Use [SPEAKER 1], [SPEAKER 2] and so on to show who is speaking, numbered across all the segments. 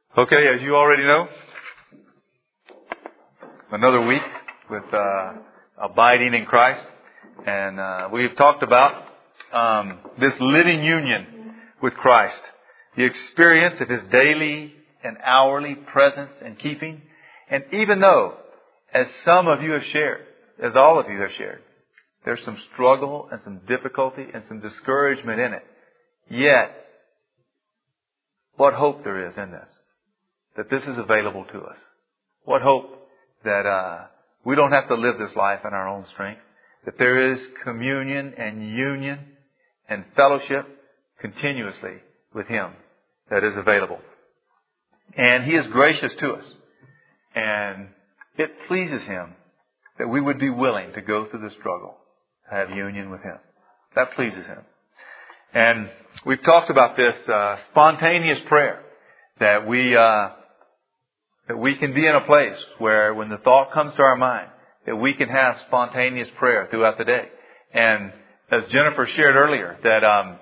[SPEAKER 1] Okay, as you already know, another week with abiding in Christ. And we've talked about this living union with Christ. The experience of His daily and hourly presence and keeping. And even though, as some of you have shared, as all of you have shared, there's some struggle and some difficulty and some discouragement in it. Yet, what hope there is in this. That this is available to us. What hope that we don't have to live this life in our own strength. That there is communion and union and fellowship continuously with Him that is available. And He is gracious to us. And it pleases Him that we would be willing to go through the struggle, to have union with Him. That pleases Him. And we've talked about this spontaneous prayer that we can be in a place where when the thought comes to our mind, that we can have spontaneous prayer throughout the day. And as Jennifer shared earlier, that,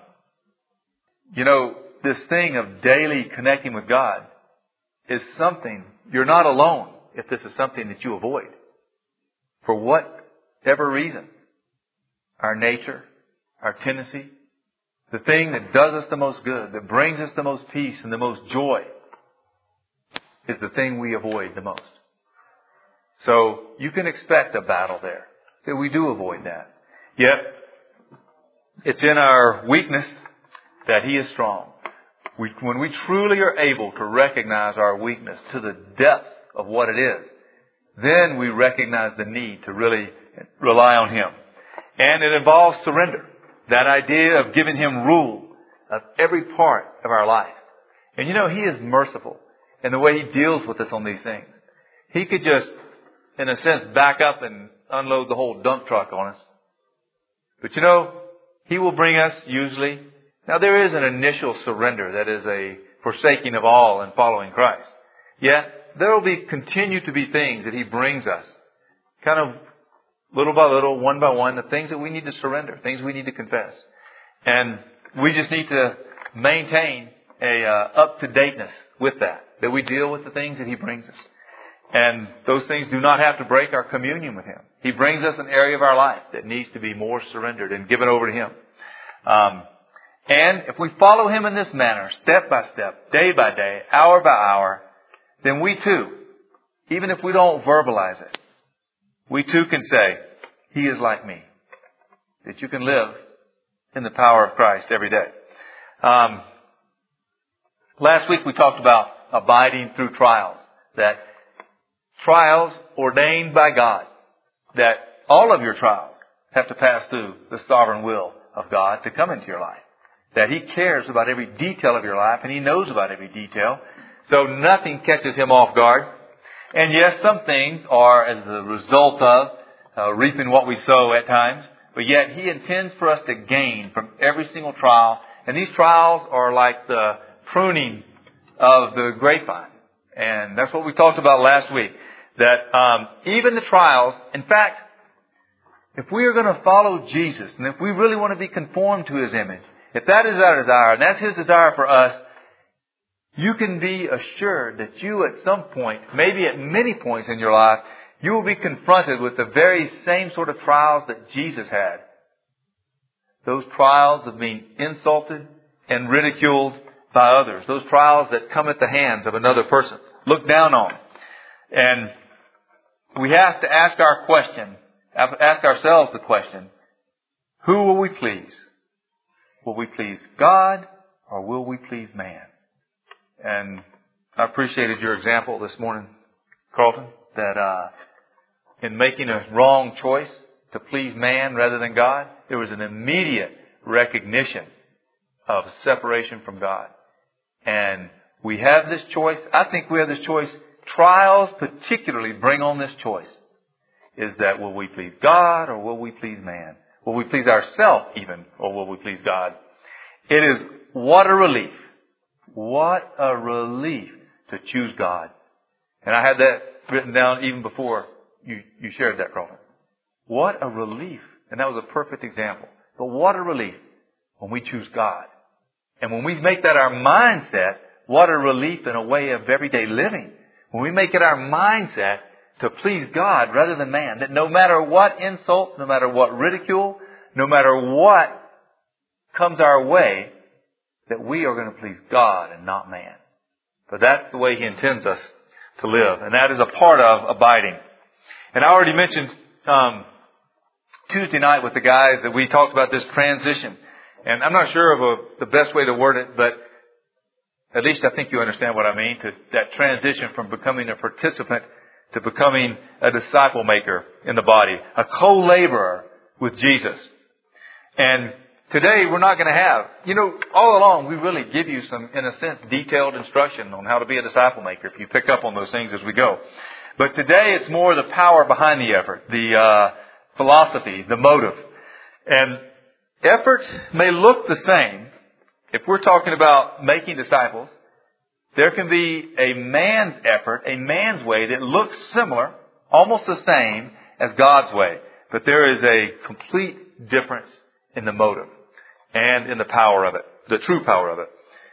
[SPEAKER 1] this thing of daily connecting with God is something, you're not alone if this is something that you avoid. For whatever reason, our nature, our tendency, the thing that does us the most good, that brings us the most peace and the most joy, is the thing we avoid the most. So you can expect a battle there. That we do avoid that. Yet, it's in our weakness that He is strong. When we truly are able to recognize our weakness to the depth of what it is, then we recognize the need to really rely on Him. And it involves surrender. That idea of giving Him rule of every part of our life. And He is merciful in the way He deals with us on these things. He could just, in a sense, back up and unload the whole dump truck on us. But He will bring us usually. Now there is an initial surrender that is a forsaking of all and following Christ. Yet there will continue to be things that He brings us, kind of little by little, one by one, the things that we need to surrender, things we need to confess. And we just need to maintain a up-to-dateness with that we deal with the things that He brings us. And those things do not have to break our communion with Him. He brings us an area of our life that needs to be more surrendered and given over to Him. And if we follow Him in this manner, step by step, day by day, hour by hour, then we too, even if we don't verbalize it, we too can say, He is like me. That you can live in the power of Christ every day. Last week we talked about abiding through trials. That trials ordained by God. That all of your trials have to pass through the sovereign will of God to come into your life. That He cares about every detail of your life and He knows about every detail. So nothing catches Him off guard. And yes, some things are as a result of reaping what we sow at times. But yet He intends for us to gain from every single trial. And these trials are like the pruning of the grapevine. And that's what we talked about last week. That even the trials, in fact, if we are going to follow Jesus, and if we really want to be conformed to His image, if that is our desire, and that's His desire for us, you can be assured that you at some point, maybe at many points in your life, you will be confronted with the very same sort of trials that Jesus had. Those trials of being insulted and ridiculed by others. Those trials that come at the hands of another person. Looked down on. And we have to ask ourselves the question, who will we please? Will we please God or will we please man? And I appreciated your example this morning, Carlton, that in making a wrong choice to please man rather than God, there was an immediate recognition of separation from God. And we have this choice. I think we have this choice. Trials particularly bring on this choice. Is that will we please God or will we please man? Will we please ourselves even or will we please God? It is what a relief. What a relief to choose God. And I had that written down even before you shared that, Carlton. What a relief. And that was a perfect example. But what a relief when we choose God. And when we make that our mindset, what a relief and a way of everyday living. When we make it our mindset to please God rather than man, that no matter what insults, no matter what ridicule, no matter what comes our way, that we are going to please God and not man. But that's the way He intends us to live. And that is a part of abiding. And I already mentioned Tuesday night with the guys that we talked about this transition. And I'm not sure of the best way to word it, but at least I think you understand what I mean, to that transition from becoming a participant to becoming a disciple maker in the body, a co-laborer with Jesus. And today we're not going to have, all along we really give you some, in a sense, detailed instruction on how to be a disciple maker if you pick up on those things as we go. But today it's more the power behind the effort, the philosophy, the motive. And effort may look the same. If we're talking about making disciples, there can be a man's effort, a man's way that looks similar, almost the same as God's way. But there is a complete difference in the motive and in the power of it, the true power of it.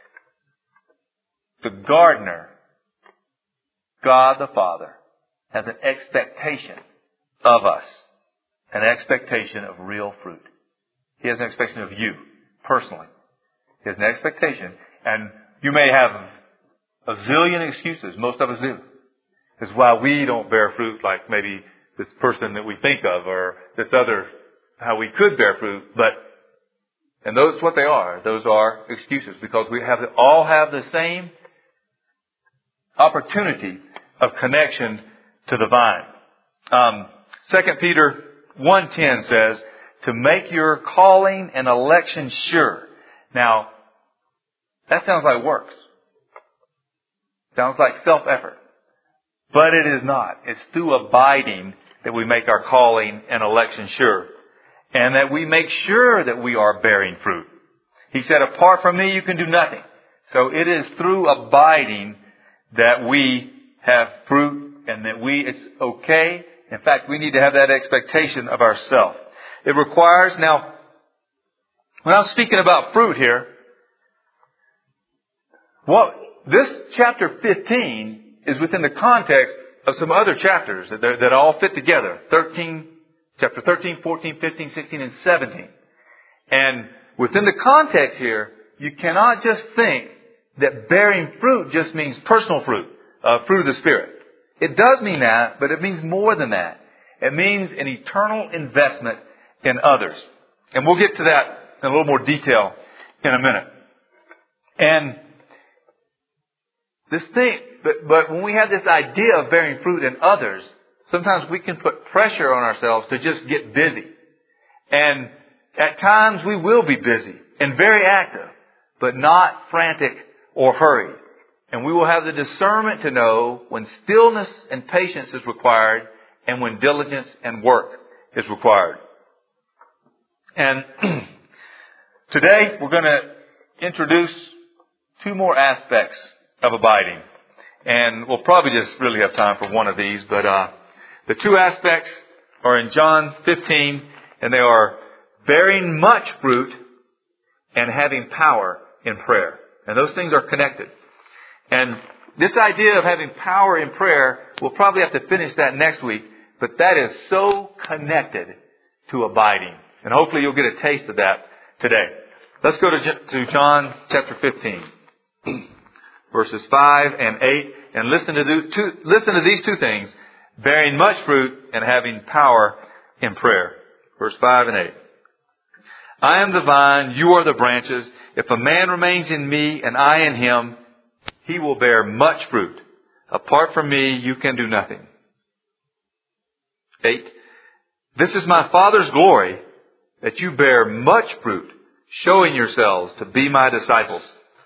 [SPEAKER 1] The gardener, God the Father, has an expectation of us, an expectation of real fruit. He has an expectation of you, personally. He has an expectation, and you may have a zillion excuses, most of us do, is why we don't bear fruit like maybe this person that we think of or this other, how we could bear fruit, and those what they are. Those are excuses because we all have the same opportunity of connection to the vine. 2 Peter 1:10 says, to make your calling and election sure. Now, that sounds like works. Sounds like self-effort. But it is not. It's through abiding that we make our calling and election sure. And that we make sure that we are bearing fruit. He said, apart from me, you can do nothing. So it is through abiding that we have fruit and that it's okay. In fact, we need to have that expectation of ourselves. It requires, now, when I'm speaking about fruit here, this chapter 15 is within the context of some other chapters that all fit together. Chapter 13, 14, 15, 16, and 17. And within the context here, you cannot just think that bearing fruit just means personal fruit, fruit of the Spirit. It does mean that, but it means more than that. It means an eternal investment in others. And we'll get to that in a little more detail in a minute. And this thing, but when we have this idea of bearing fruit in others, sometimes we can put pressure on ourselves to just get busy. And at times we will be busy and very active, but not frantic or hurried. And we will have the discernment to know when stillness and patience is required and when diligence and work is required. And today we're going to introduce two more aspects of abiding. And we'll probably just really have time for one of these, but the two aspects are in John 15, and they are bearing much fruit and having power in prayer. And those things are connected. And this idea of having power in prayer, we'll probably have to finish that next week, but that is so connected to abiding. And hopefully you'll get a taste of that today. Let's go to John chapter 15, verses 5 and 8, and listen to these two things, bearing much fruit and having power in prayer. Verse 5 and 8. I am the vine, you are the branches. If a man remains in me and I in him, he will bear much fruit. Apart from me, you can do nothing. 8. This is my Father's glory, that you bear much fruit, showing yourselves to be my disciples.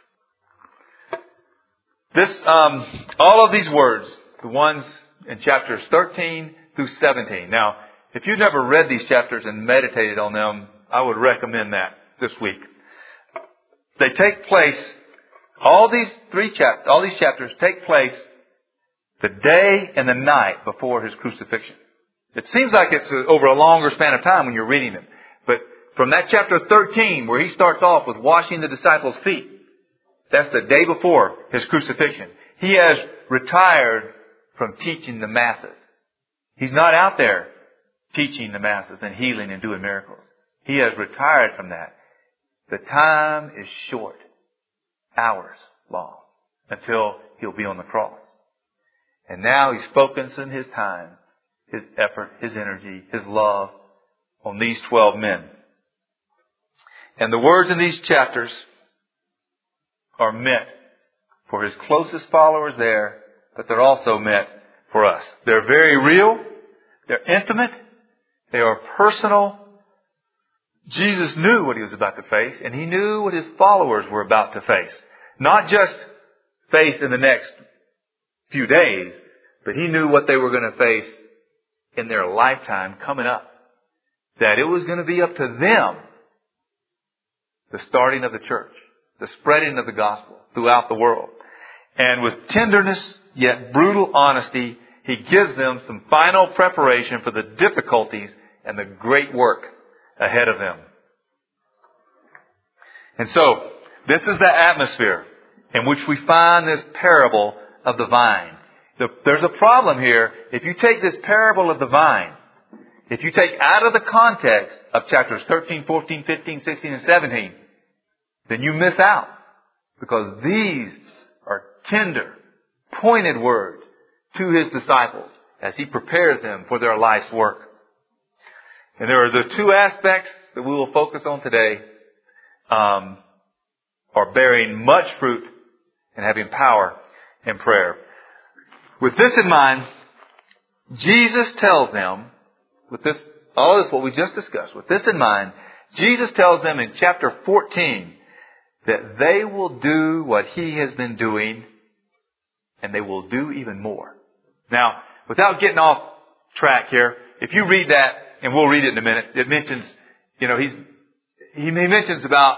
[SPEAKER 1] All of these words, the ones in chapters 13 through 17. Now, if you've never read these chapters and meditated on them, I would recommend that this week. They take place, all these chapters take place the day and the night before His crucifixion. It seems like it's over a longer span of time when you're reading them. But from that chapter 13, where He starts off with washing the disciples' feet, That's the day before his crucifixion. He has retired from teaching the masses. He's not out there teaching the masses and healing and doing miracles. He has retired from that. The time is short, hours long, until he'll be on the cross. And now he's focusing his time, his effort, his energy, his love on these 12 men. And the words in these chapters are meant for his closest followers there, but they're also meant for us. They're very real. They're intimate. They are personal. Jesus knew what he was about to face, and he knew what his followers were about to face. Not just face in the next few days, but he knew what they were going to face in their lifetime coming up. That it was going to be up to them, the starting of the church, the spreading of the gospel throughout the world. And with tenderness, yet brutal honesty, he gives them some final preparation for the difficulties and the great work ahead of them. And so, this is the atmosphere in which we find this parable of the vine. There's a problem here. If you take this parable of the vine, if you take out of the context of chapters 13, 14, 15, 16, and 17, then you miss out. Because these are tender, pointed words to his disciples as he prepares them for their life's work. And there are the two aspects that we will focus on today, are bearing much fruit and having power in prayer. With this in mind, Jesus tells them, with this, all this what we just discussed, with this in mind, Jesus tells them in chapter 14 that they will do what he has been doing, and they will do even more. Now, without getting off track here, if you read that, and we'll read it in a minute, it mentions, he mentions about,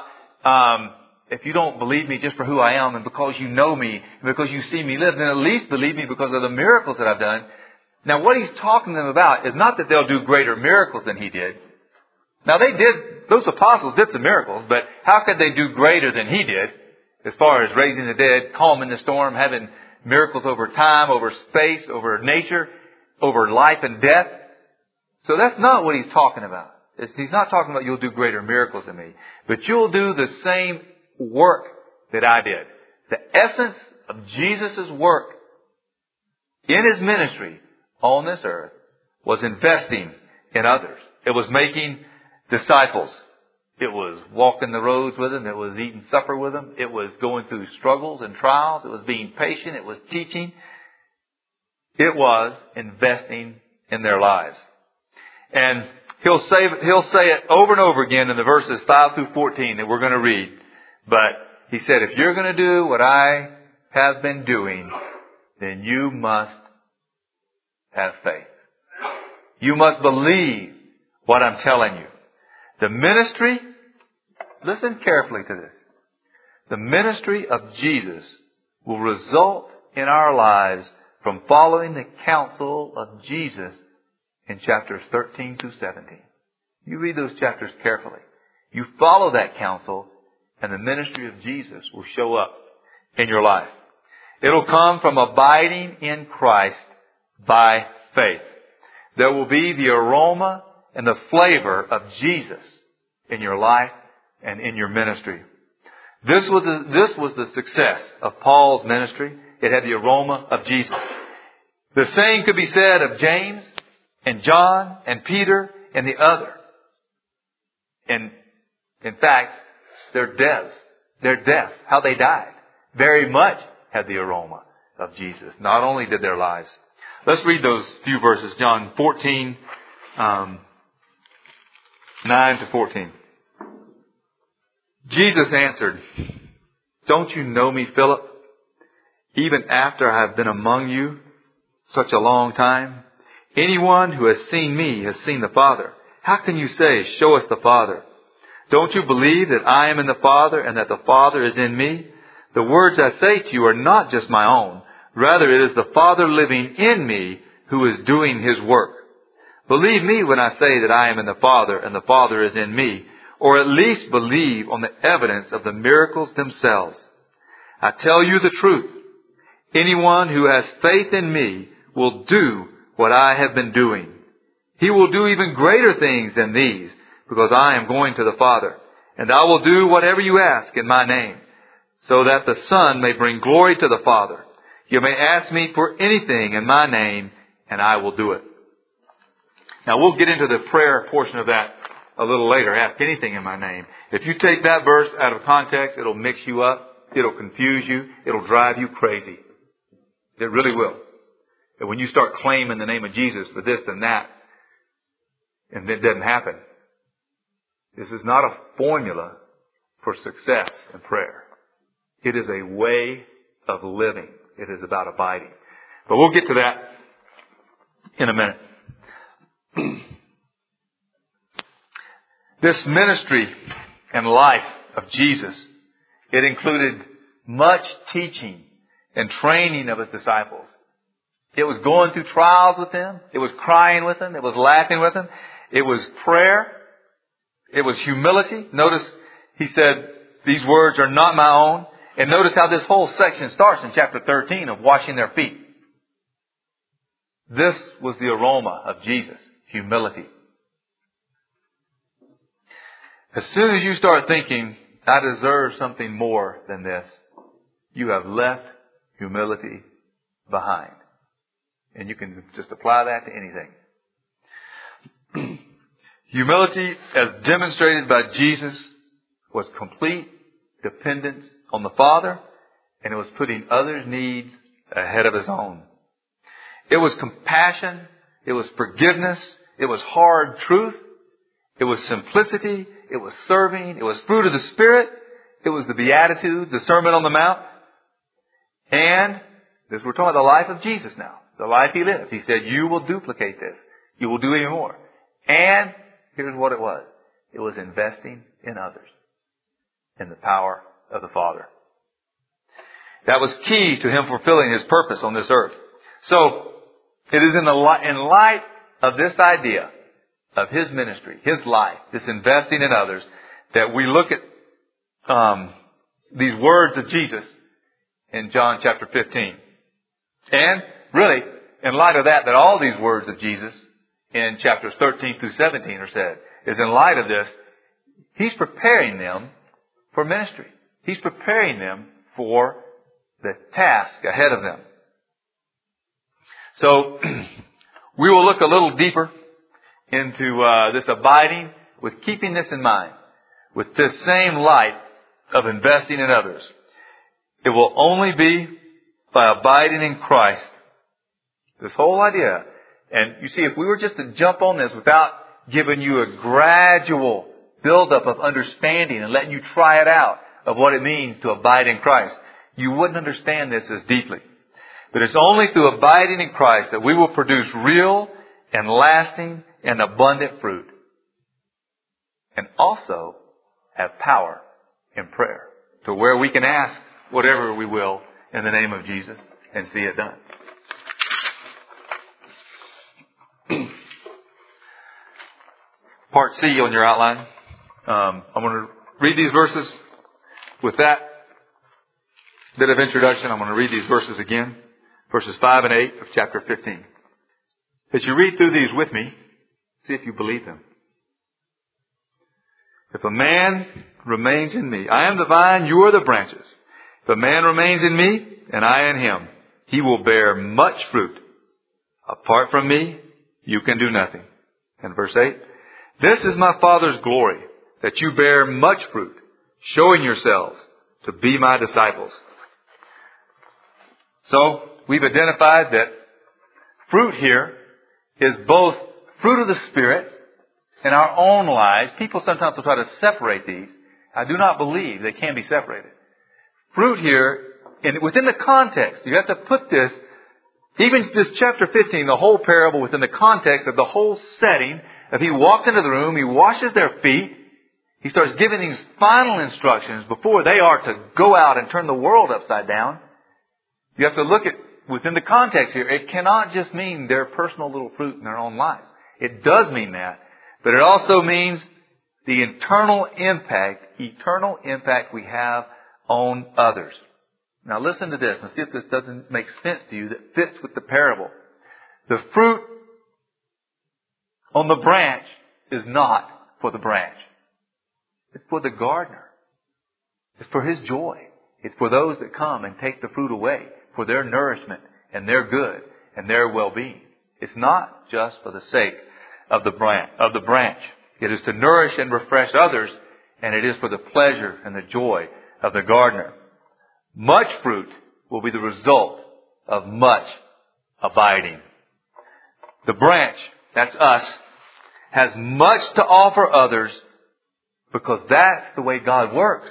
[SPEAKER 1] if you don't believe me just for who I am and because you know me and because you see me live, then at least believe me because of the miracles that I've done. Now, what he's talking to them about is not that they'll do greater miracles than he did. Now, those apostles did some miracles, but how could they do greater than he did as far as raising the dead, calming the storm, having miracles over time, over space, over nature, over life and death? So that's not what he's talking about. He's not talking about you'll do greater miracles than me, but you'll do the same work that I did. The essence of Jesus' work in his ministry on this earth was investing in others. It was making disciples. It was walking the roads with them. It was eating supper with them. It was going through struggles and trials. It was being patient. It was teaching. It was investing in their lives. And he'll say it over and over again in the verses 5 through 14 that we're going to read. But he said, if you're going to do what I have been doing, then you must have faith. You must believe what I'm telling you. The ministry, listen carefully to this. The ministry of Jesus will result in our lives from following the counsel of Jesus in chapters 13 through 17. You read those chapters carefully. You follow that counsel, and the ministry of Jesus will show up in your life. It'll come from abiding in Christ by faith. There will be the aroma and the flavor of Jesus in your life and in your ministry. This was the success of Paul's ministry. It had the aroma of Jesus. The same could be said of James and John and Peter and the other. And in fact, their deaths, how they died, very much had the aroma of Jesus. Not only did their lives. Let's read those few verses. John 14, 9 to 14. Jesus answered, "Don't you know me, Philip, even after I have been among you such a long time? Anyone who has seen me has seen the Father. How can you say, 'Show us the Father'? Don't you believe that I am in the Father and that the Father is in me? The words I say to you are not just my own. Rather, it is the Father living in me who is doing his work. Believe me when I say that I am in the Father and the Father is in me, or at least believe on the evidence of the miracles themselves. I tell you the truth. Anyone who has faith in me will do what I have been doing. He will do even greater things than these, because I am going to the Father. And I will do whatever you ask in my name, so that the Son may bring glory to the Father. You may ask me for anything in my name, and I will do it. Now we'll get into the prayer portion of that a little later. Ask anything in my name. If you take that verse out of context, it'll mix you up. It'll confuse you. It'll drive you crazy. It really will. And when you start claiming the name of Jesus for this and that, and it doesn't happen, this is not a formula for success in prayer. It is a way of living. It is about abiding. But we'll get to that in a minute. This ministry and life of Jesus, it included much teaching and training of His disciples. It was going through trials with them. It was crying with them. It was laughing with them. It was prayer. It was humility. Notice He said, these words are not my own. And notice how this whole section starts in chapter 13 of washing their feet. This was the aroma of Jesus, humility. As soon as you start thinking, I deserve something more than this, you have left humility behind. And you can just apply that to anything. Humility, as demonstrated by Jesus, was complete dependence on the Father, and it was putting others' needs ahead of His own. It was compassion. It was forgiveness. It was hard truth. It was simplicity. It was serving. It was fruit of the Spirit. It was the Beatitudes, the Sermon on the Mount. And this, we're talking about the life of Jesus now. The life He lived. He said, you will duplicate this. You will do even more. And here's what it was. It was investing in others, in the power of the Father. That was key to Him fulfilling His purpose on this earth. So, it is in light of this idea of His ministry, His life, this investing in others, that we look at these words of Jesus in John chapter 15. And really, in light of that all these words of Jesus in chapters 13 through 17 are said, is in light of this, He's preparing them for ministry. He's preparing them for the task ahead of them. So, we will look a little deeper into this abiding with keeping this in mind, with this same light of investing in others. It will only be by abiding in Christ. This whole idea. And you see, if we were just to jump on this without giving you a gradual buildup of understanding and letting you try it out of what it means to abide in Christ, you wouldn't understand this as deeply. But it's only through abiding in Christ that we will produce real and lasting and abundant fruit. And also have power in prayer, to where we can ask whatever we will in the name of Jesus and see it done. Part C on your outline. I'm going to read these verses. With that bit of introduction, I'm going to read these verses again. Verses 5 and 8 of chapter 15. As you read through these with me, see if you believe them. If a man remains in me, I am the vine, you are the branches. If a man remains in me, and I in him, he will bear much fruit. Apart from me, you can do nothing. And verse 8, this is my Father's glory, that you bear much fruit, showing yourselves to be my disciples. So, we've identified that fruit here is both fruit of the Spirit in our own lives. People sometimes will try to separate these. I do not believe they can be separated. Fruit here, within the context, you have to put this, even this chapter 15, the whole parable, within the context of the whole setting. If He walks into the room, He washes their feet, He starts giving these final instructions before they are to go out and turn the world upside down. You have to look at, within the context here, it cannot just mean their personal little fruit in their own lives. It does mean that, but it also means the eternal impact we have on others. Now listen to this and see if this doesn't make sense to you that fits with the parable. The fruit on the branch is not for the branch. It's for the gardener. It's for his joy. It's for those that come and take the fruit away for their nourishment and their good and their well-being. It's not just for the sake of the branch. It is to nourish and refresh others, and it is for the pleasure and the joy of the gardener. Much fruit will be the result of much abiding. The branch, that's us, has much to offer others because that's the way God works.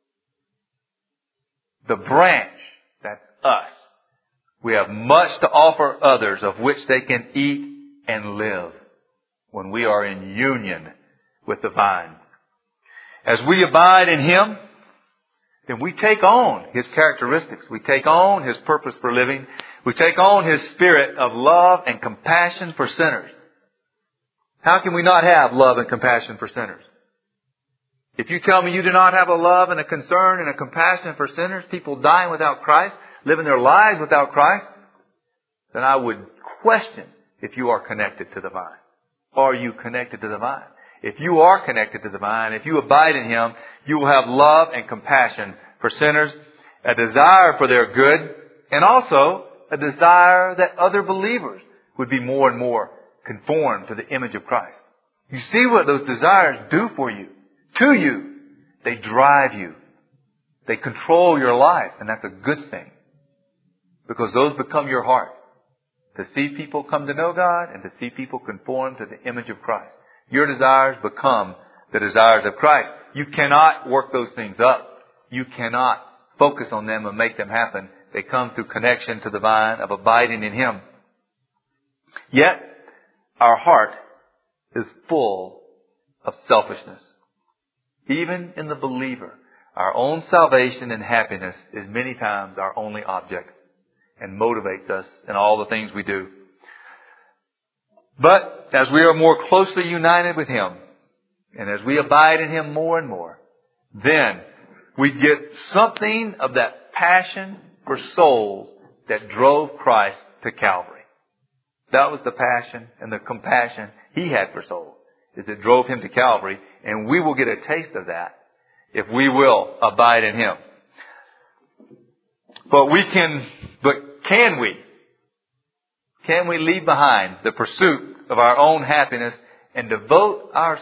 [SPEAKER 1] The branch, that's us. We have much to offer others of which they can eat and live when we are in union with the vine. As we abide in Him, then we take on His characteristics. We take on His purpose for living. We take on His spirit of love and compassion for sinners. How can we not have love and compassion for sinners? If you tell me you do not have a love and a concern and a compassion for sinners, people dying without Christ, living their lives without Christ, then I would question if you are connected to the vine. Are you connected to the vine? If you are connected to the vine, if you abide in Him, you will have love and compassion for sinners, a desire for their good, and also a desire that other believers would be more and more conformed to the image of Christ. You see what those desires do for you, to you. They drive you. They control your life, and that's a good thing. Because those become your heart. To see people come to know God and to see people conform to the image of Christ. Your desires become the desires of Christ. You cannot work those things up. You cannot focus on them and make them happen. They come through connection to the vine of abiding in Him. Yet, our heart is full of selfishness. Even in the believer, our own salvation and happiness is many times our only object and motivates us in all the things we do. But as we are more closely united with Him, and as we abide in Him more and more, then we get something of that passion for souls that drove Christ to Calvary. That was the passion and the compassion He had for souls, is it drove Him to Calvary, and we will get a taste of that if we will abide in Him. But can we leave behind the pursuit of our own happiness and devote our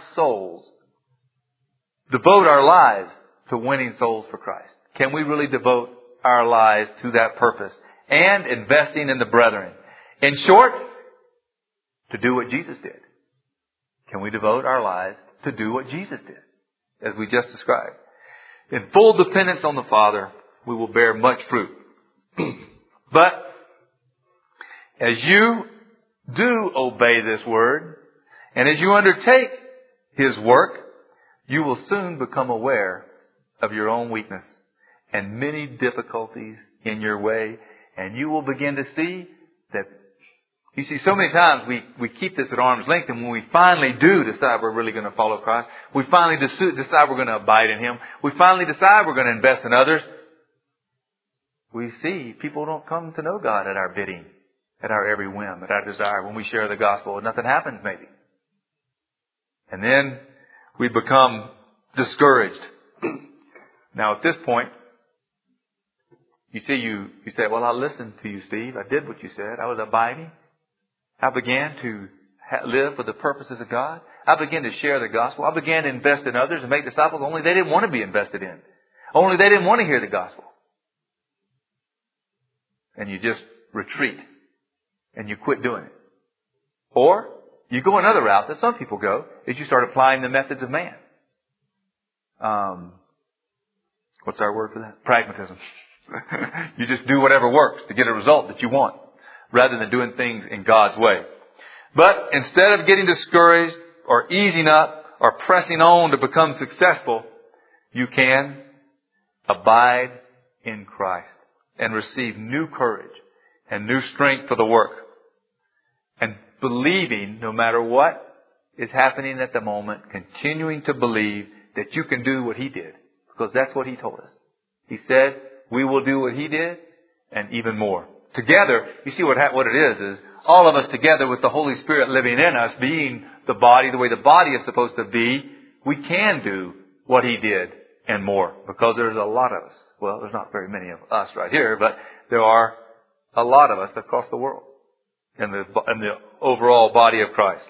[SPEAKER 1] lives to winning souls for Christ? Can we really devote our lives to that purpose and investing in the brethren? In short, to do what Jesus did. Can we devote our lives to do what Jesus did, as we just described? In full dependence on the Father, we will bear much fruit. But as you do obey this word, and as you undertake His work, you will soon become aware of your own weakness and many difficulties in your way, and you will begin to see that, you see, so many times we keep this at arm's length, and when we finally do decide we're really going to follow Christ, we finally decide we're going to abide in Him, we finally decide we're going to invest in others, we see people don't come to know God at our bidding, at our every whim, at our desire. When we share the gospel, nothing happens maybe. And then we become discouraged. Now at this point, you say, well, I listened to you, Steve. I did what you said. I was abiding. I began to live for the purposes of God. I began to share the gospel. I began to invest in others and make disciples. Only they didn't want to be invested in. Only they didn't want to hear the gospel. And you just retreat. And you quit doing it. Or you go another route that some people go, is you start applying the methods of man. What's our word for that? Pragmatism. You just do whatever works to get a result that you want, rather than doing things in God's way. But instead of getting discouraged or easing up or pressing on to become successful, you can abide in Christ and receive new courage and new strength for the work. And believing, no matter what is happening at the moment, continuing to believe that you can do what He did. Because that's what He told us. He said, we will do what He did and even more. Together, you see what it is all of us together with the Holy Spirit living in us, being the body, the way the body is supposed to be, we can do what He did and more. Because there's a lot of us. Well, there's not very many of us right here, but there are a lot of us across the world in the overall body of Christ.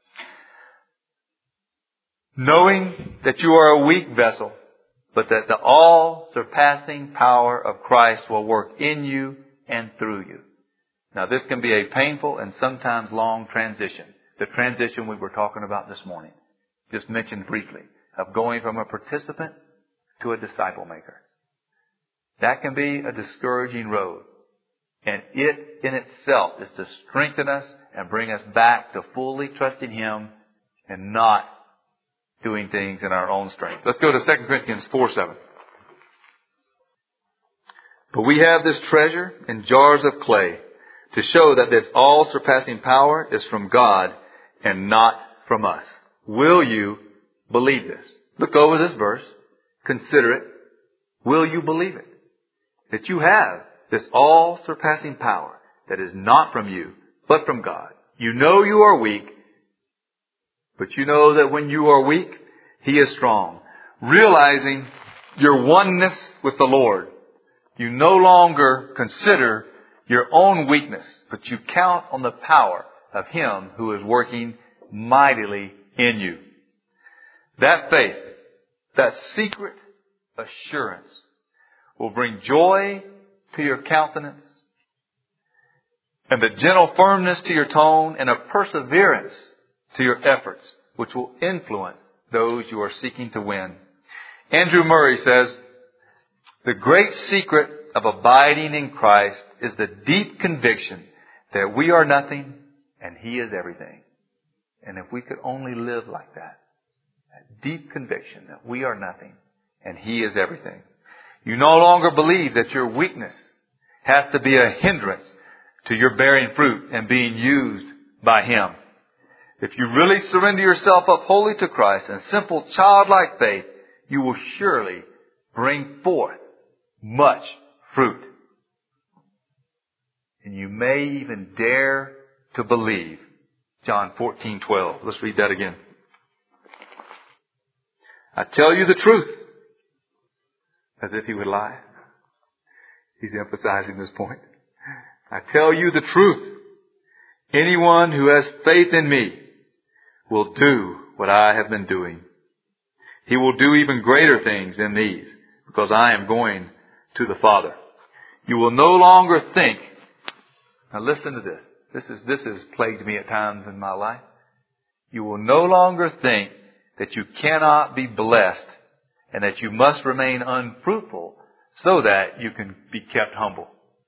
[SPEAKER 1] Knowing that you are a weak vessel, but that the all-surpassing power of Christ will work in you and through you. Now, this can be a painful and sometimes long transition. The transition we were talking about this morning, just mentioned briefly, of going from a participant to a disciple maker. That can be a discouraging road. And it in itself is to strengthen us and bring us back to fully trusting Him and not doing things in our own strength. Let's go to 2 Corinthians 4:7. But we have this treasure in jars of clay to show that this all-surpassing power is from God and not from us. Will you believe this? Look over this verse. Consider it. Will you believe it? That you have this all-surpassing power that is not from you, but from God. You know you are weak, but you know that when you are weak, He is strong. Realizing your oneness with the Lord, you no longer consider your own weakness, but you count on the power of Him who is working mightily in you. That faith, that secret assurance, will bring joy to your countenance and the gentle firmness to your tone and a perseverance to your efforts, which will influence those you are seeking to win. Andrew Murray says, the great secret of abiding in Christ is the deep conviction that we are nothing and He is everything. And if we could only live like that deep conviction that we are nothing and He is everything. You no longer believe that your weakness has to be a hindrance to your bearing fruit and being used by Him. If you really surrender yourself up wholly to Christ in simple childlike faith, you will surely bring forth much fruit. And you may even dare to believe. John 14:12. Let's read that again. I tell you the truth. As if He would lie. He's emphasizing this point. I tell you the truth. Anyone who has faith in me will do what I have been doing. He will do even greater things than these, because I am going to the Father. You will no longer think. Now listen to this. This has plagued me at times in my life. You will no longer think that you cannot be blessed and that you must remain unfruitful so that you can be kept humble.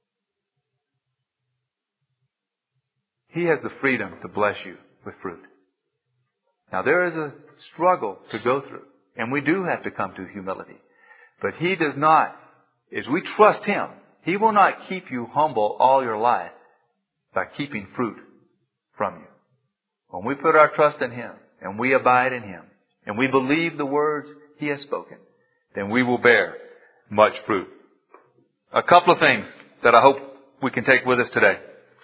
[SPEAKER 1] He has the freedom to bless you with fruit. Now there is a struggle to go through, and we do have to come to humility. But He does not, as we trust Him, He will not keep you humble all your life by keeping fruit from you. When we put our trust in Him, and we abide in Him, and we believe the words He has spoken, then we will bear much fruit. A couple of things that I hope we can take with us today.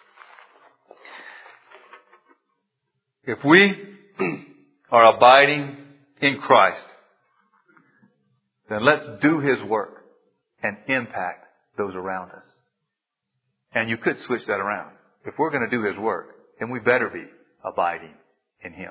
[SPEAKER 1] If we are abiding in Christ, then let's do His work and impact those around us. And you could switch that around. If we're going to do His work, then we better be abiding in Him.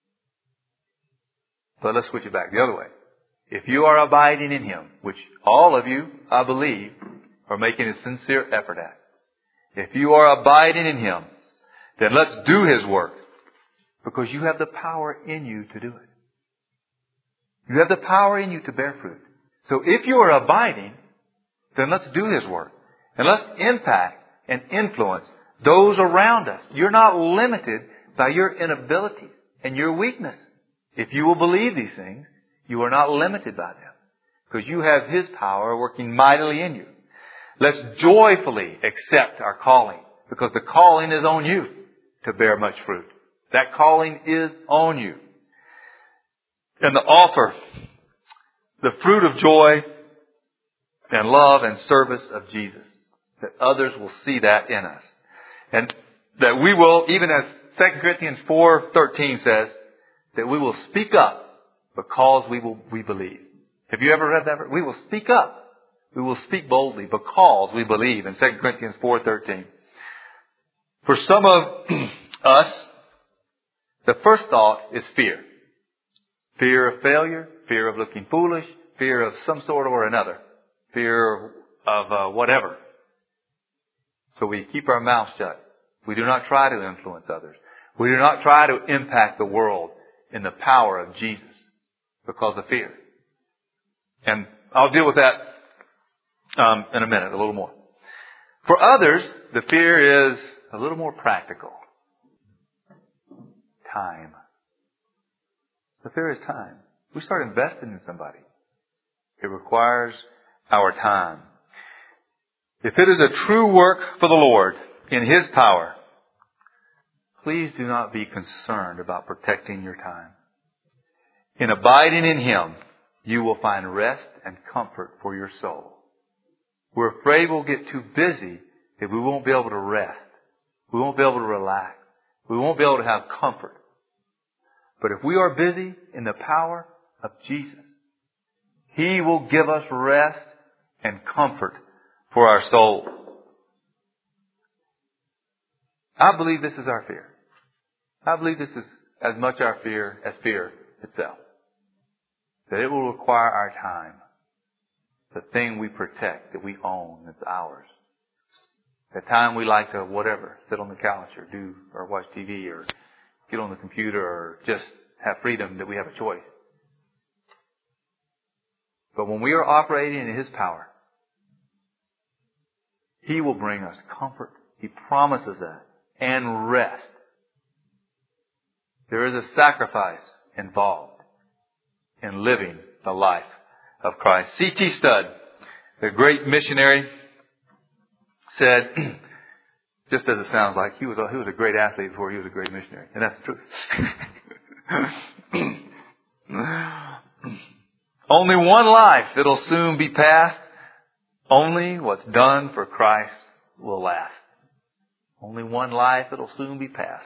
[SPEAKER 1] But let's switch it back the other way. If you are abiding in Him, which all of you, I believe, are making a sincere effort at. If you are abiding in Him, then let's do His work. Because you have the power in you to do it. You have the power in you to bear fruit. So if you are abiding, then let's do His work. And let's impact and influence those around us. You're not limited by your inability and your weakness. If you will believe these things, you are not limited by them. Because you have His power working mightily in you. Let's joyfully accept our calling. Because the calling is on you to bear much fruit. That calling is on you. And the offer, the fruit of joy and love and service of Jesus. That others will see that in us. And that we will, even as 2 Corinthians 4:13 says, that we will speak up because we believe. Have you ever read that? We will speak up. We will speak boldly because we believe in 2 Corinthians 4:13. For some of us, the first thought is fear. Fear of failure, fear of looking foolish, fear of some sort or another, fear of whatever. So we keep our mouths shut. We do not try to influence others. We do not try to impact the world in the power of Jesus because of fear. And I'll deal with that in a minute, a little more. For others, the fear is a little more practical. Time. The fear is time. We start investing in somebody. It requires our time. If it is a true work for the Lord in His power, please do not be concerned about protecting your time. In abiding in Him, you will find rest and comfort for your soul. We're afraid we'll get too busy that we won't be able to rest. We won't be able to relax. We won't be able to have comfort. But if we are busy in the power of Jesus, He will give us rest and comfort for our soul. I believe this is our fear. I believe this is as much our fear as fear itself. That it will require our time. The thing we protect, that we own, that's ours. The time we like to whatever, sit on the couch or watch TV or get on the computer or just have freedom, that we have a choice. But when we are operating in His power, He will bring us comfort. He promises that. And rest. There is a sacrifice involved in living the life of Christ. C.T. Studd, the great missionary, said, just as it sounds like, he was a great athlete before he was a great missionary. And that's the truth. Only one life, it'll soon be past. Only what's done for Christ will last. Only one life, it'll soon be past.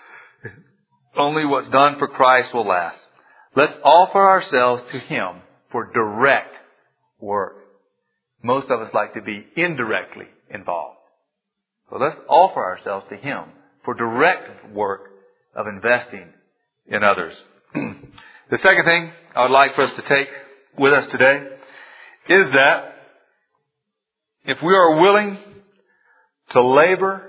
[SPEAKER 1] Only what's done for Christ will last. Let's offer ourselves to Him for direct work. Most of us like to be indirectly involved. So let's offer ourselves to Him for direct work of investing in others. The second thing I would like for us to take with us today is that if we are willing to labor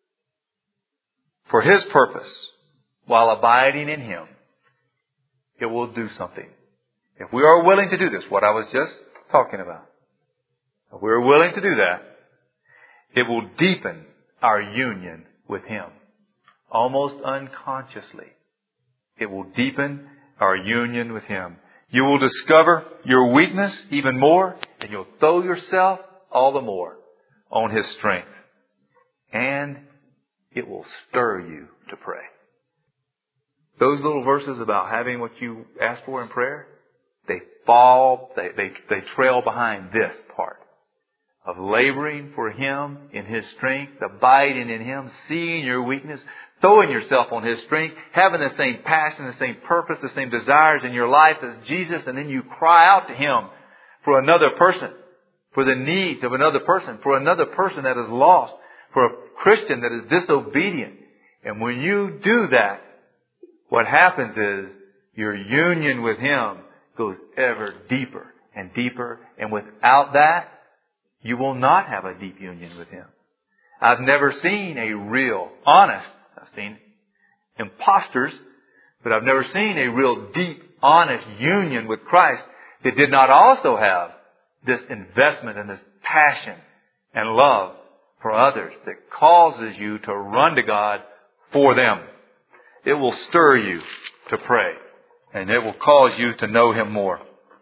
[SPEAKER 1] for His purpose while abiding in Him, it will do something. If we are willing to do this, what I was just talking about, if we are willing to do that, it will deepen our union with Him. Almost unconsciously, it will deepen our union with Him. You will discover your weakness even more, and you'll throw yourself all the more on His strength. And it will stir you to pray. Those little verses about having what you ask for in prayer, they trail behind this part of laboring for Him in His strength, abiding in Him, seeing your weakness, throwing yourself on His strength, having the same passion, the same purpose, the same desires in your life as Jesus, and then you cry out to Him for another person, for the needs of another person, for another person that is lost, for a Christian that is disobedient. And when you do that, what happens is your union with Him goes ever deeper and deeper. And without that, you will not have a deep union with Him. I've never seen a real, honest, I've seen imposters, but I've never seen a real deep, honest union with Christ that did not also have this investment and this passion and love for others that causes you to run to God for them. It will stir you to pray, and it will cause you to know Him more.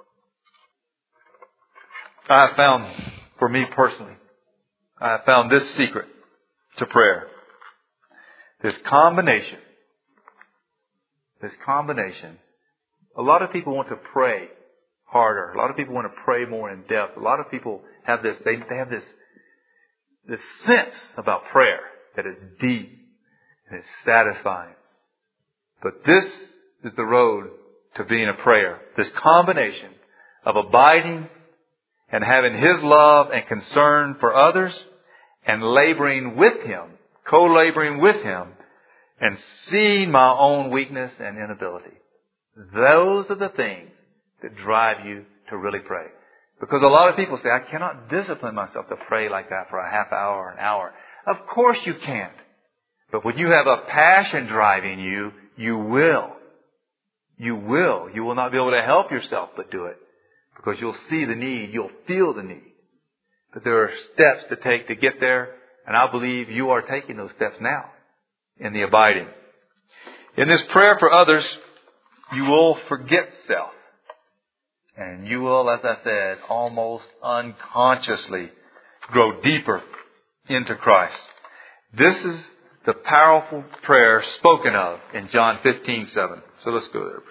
[SPEAKER 1] I have found, for me personally, I have found this secret to prayer. This combination. A lot of people want to pray harder. A lot of people want to pray more in depth. A lot of people have this, they have this sense about prayer that is deep and it's satisfying. But this is the road to being a prayer. This combination of abiding and having His love and concern for others and laboring with Him, co-laboring with Him, and seeing my own weakness and inability. Those are the things that drive you to really pray. Because a lot of people say, I cannot discipline myself to pray like that for a half hour or an hour. Of course you can't. But when you have a passion driving you, you will. You will. You will not be able to help yourself but do it. Because you'll see the need. You'll feel the need. But there are steps to take to get there. And I believe you are taking those steps now in the abiding. In this prayer for others, you will forget self. And you will, as I said, almost unconsciously grow deeper into Christ. This is the powerful prayer spoken of in John 15:7. So let's go there.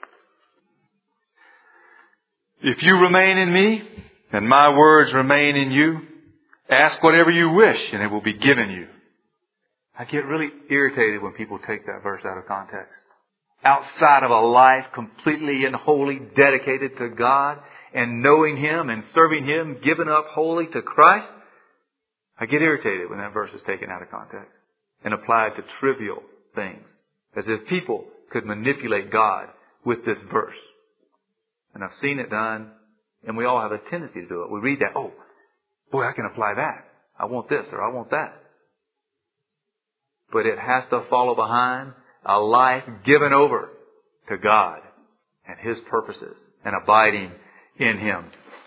[SPEAKER 1] If you remain in me, and my words remain in you, ask whatever you wish, and it will be given you. I get really irritated when people take that verse out of context. Outside of a life completely and wholly dedicated to God and knowing Him and serving Him, given up wholly to Christ, I get irritated when that verse is taken out of context and applied to trivial things, as if people could manipulate God with this verse. And I've seen it done, and we all have a tendency to do it. We read that, oh, boy, I can apply that. I want this or I want that. But it has to follow behind a life given over to God and His purposes and abiding in Him.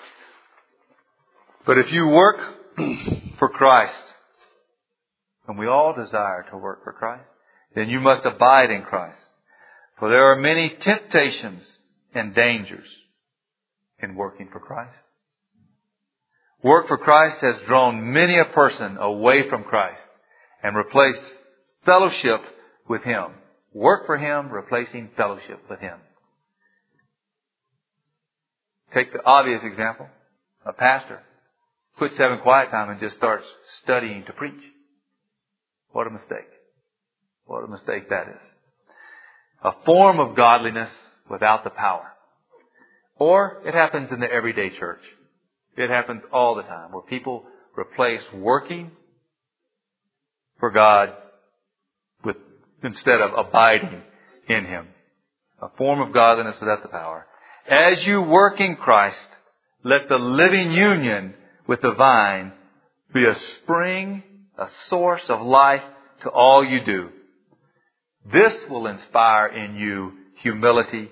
[SPEAKER 1] But if you work for Christ, and we all desire to work for Christ, then you must abide in Christ. For there are many temptations and dangers in working for Christ. Work for Christ has drawn many a person away from Christ and replaced fellowship with Him. Work for Him, replacing fellowship with Him. Take the obvious example. A pastor quits having quiet time and just starts studying to preach. What a mistake. What a mistake that is. A form of godliness without the power. Or it happens in the everyday church. It happens all the time where people replace working for God with instead of abiding in Him. A form of godliness without the power. As you work in Christ, let the living union with the vine be a spring, a source of life to all you do. This will inspire in you humility.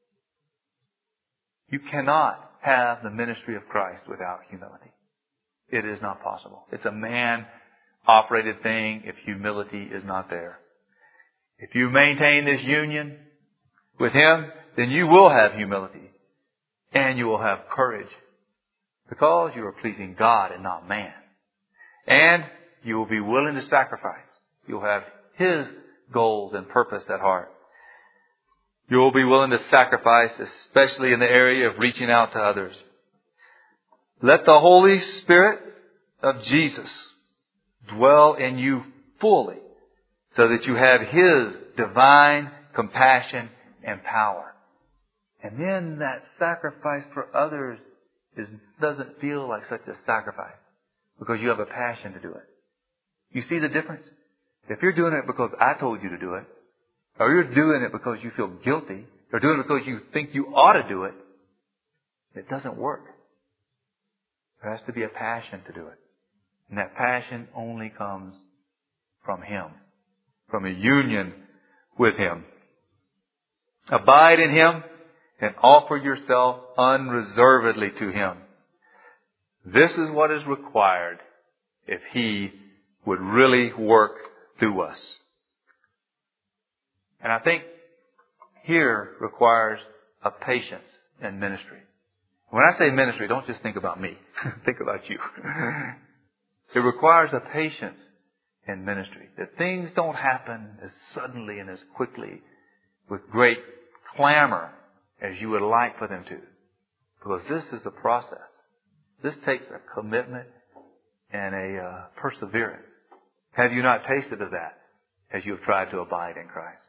[SPEAKER 1] You cannot have the ministry of Christ without humility. It is not possible. It's a man-operated thing if humility is not there. If you maintain this union with Him, then you will have humility. And you will have courage. Because you are pleasing God and not man. And you will be willing to sacrifice. You'll have His goals and purpose at heart. You will be willing to sacrifice, especially in the area of reaching out to others. Let the Holy Spirit of Jesus dwell in you fully, so that you have His divine compassion and power. And then that sacrifice for others doesn't feel like such a sacrifice, because you have a passion to do it. You see the difference? If you're doing it because I told you to do it, or you're doing it because you feel guilty, or doing it because you think you ought to do it, it doesn't work. There has to be a passion to do it. And that passion only comes from Him, from a union with Him. Abide in Him and offer yourself unreservedly to Him. This is what is required if He would really work through us. And I think here requires a patience in ministry. When I say ministry, don't just think about me. Think about you. It requires a patience in ministry. That things don't happen as suddenly and as quickly with great clamor as you would like for them to. Because this is the process. This takes a commitment and a perseverance. Have you not tasted of that as you have tried to abide in Christ?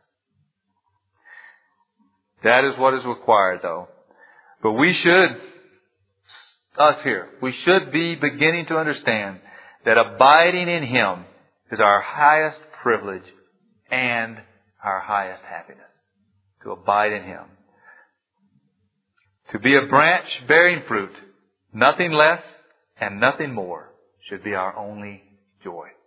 [SPEAKER 1] That is what is required, though. But we should be beginning to understand that abiding in Him is our highest privilege and our highest happiness. To abide in Him. To be a branch bearing fruit, nothing less and nothing more, should be our only joy.